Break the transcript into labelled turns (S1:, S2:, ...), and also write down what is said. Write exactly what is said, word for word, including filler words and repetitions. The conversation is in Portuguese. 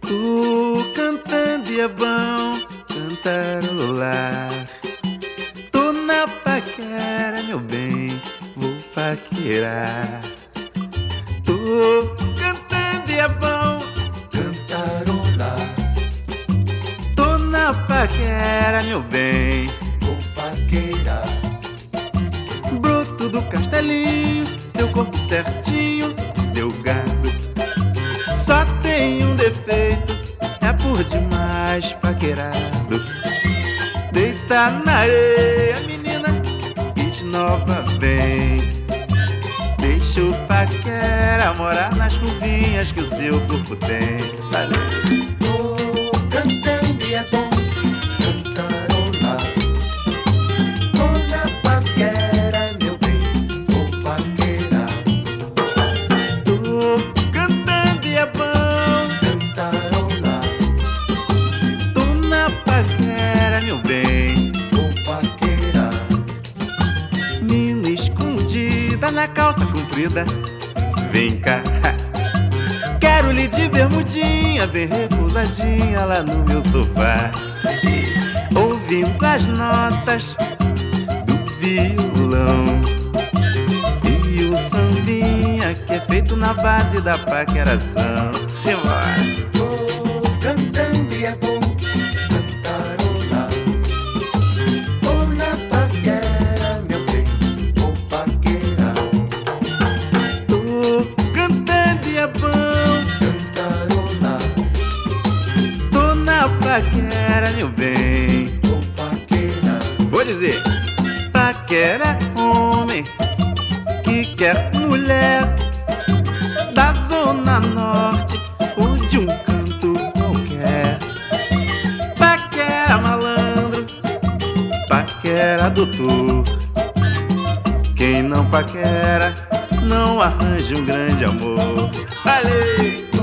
S1: Tô cantando e é bom cantarolar. Tô na paquera, meu bem, vou paquerar. Tô cantando e é bom
S2: cantarolar.
S1: Tô na paquera, meu bem,
S2: Vou paquerar.
S1: broto do castelinho, teu corpo certinho, meu gado. Só tem um defeito, é por demais paquerado. Deita na areia, menina, esnova bem. Deixa o paquera morar nas curvinhas que o seu corpo tem. Valeu.
S2: Tô cantando e é bom cantarolar. Tô na paquera, meu bem, vou paquerar.
S1: Tô cantando e é bom
S2: Cantarolar.
S1: tô na paquera, meu bem.
S2: Vou paquerar.
S1: Mina escondida na calça comprida, vem cá. Quero lhe de bermudinha, bem repousadinha lá no meu sofá, ouvindo as notas do violão e o sambinha que é feito na base da paqueração. Simbora!
S2: Tô cantando e é bom cantarolar. Tô na paquera, meu bem, vou paquerar.
S1: Tô cantando e é bom,
S2: Cantarolar.
S1: tô na paquera, meu bem.
S2: Vou paquerar.
S1: Vou dizer, paquera homem que quer mulher da zona norte ou de um canto qualquer. Paquera malandro, paquera doutor. Quem não paquera não arranja um grande amor. Valeu!